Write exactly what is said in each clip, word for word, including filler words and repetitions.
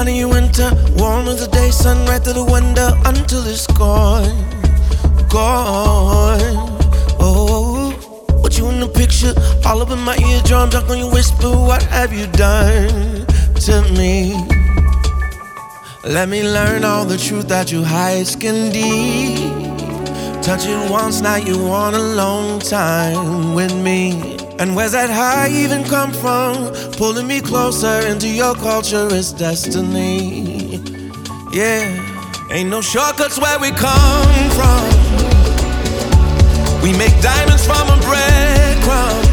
funny winter, warm as the day, sun right through the window until it's gone, gone. Oh, put you in the picture, all up in my eardrum, drunk on your whisper. What have you done to me? Let me learn all the truth that you hide skin deep. Touch it once, now you want a long time with me. And where's that high even come from? Pulling me closer into your culture is destiny. Yeah, ain't no shortcuts where we come from. We make diamonds from a breadcrumb.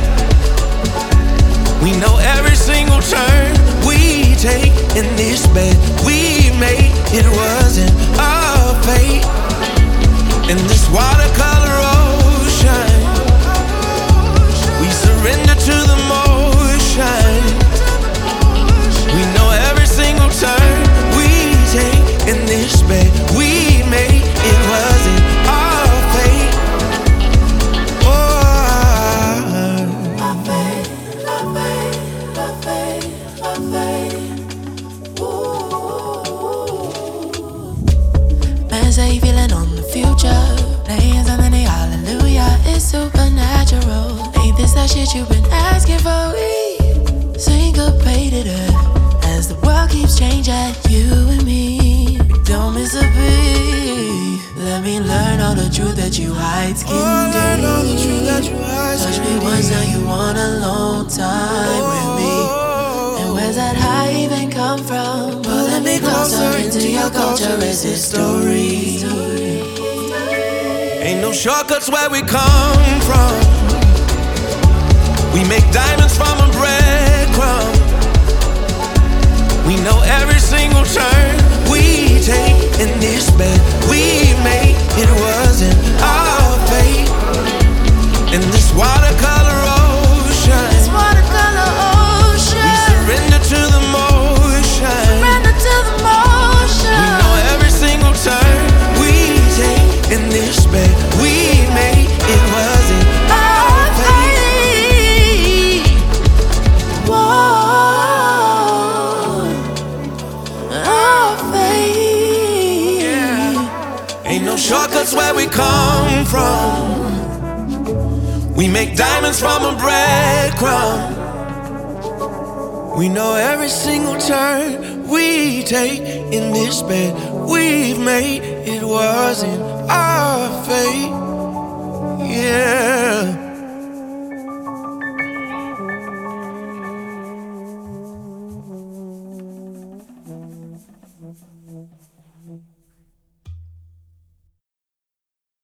We know every single turn we take in this bed we made. It wasn't our fate. In this watercolor ocean, we surrender to the motion. We know every single turn we take in this bed we made. It wasn't our fate. Oh, our fate, our fate, our fate, our fate. Ooh. Man, say you feeling on the future. Playing something, they hallelujah. It's supernatural. Ain't this that shit you've been asking for? We syncopated it as the world keeps changing. You and me, don't miss a beat. Let me learn all the truth that you hide skin oh, deep. learn all the truth that you hide Touch skin me once, deep. now you want a long time with me. And where's that high even come from? Pulling me closer into your culture is history. Ain't no shortcuts where we come from. We make diamonds from a breadcrumb. We know every single turn we take in this bed we made. It wasn't our fate. In this watercolor ocean, This watercolor ocean, we surrender to the motion. surrender to the motion. We know every single turn we take in this bed we made. It wasn't our fate. Whoa, our fate. Yeah. Ain't no shortcuts where we come from. We make diamonds from a breadcrumb. We know every single turn we take in this bed we've made. It wasn't our fate. Yeah.